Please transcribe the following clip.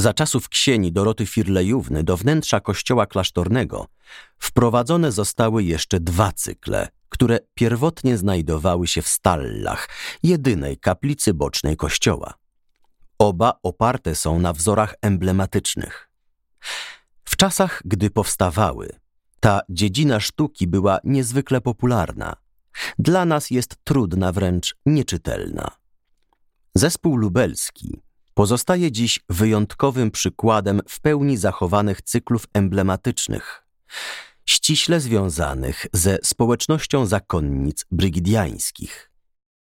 Za czasów ksieni Doroty Firlejówny do wnętrza kościoła klasztornego wprowadzone zostały jeszcze 2 cykle, które pierwotnie znajdowały się w stallach, jedynej kaplicy bocznej kościoła. Oba oparte są na wzorach emblematycznych. W czasach, gdy powstawały, ta dziedzina sztuki była niezwykle popularna. Dla nas jest trudna, wręcz nieczytelna. Zespół lubelski pozostaje dziś wyjątkowym przykładem w pełni zachowanych cyklów emblematycznych, ściśle związanych ze społecznością zakonnic brygidiańskich.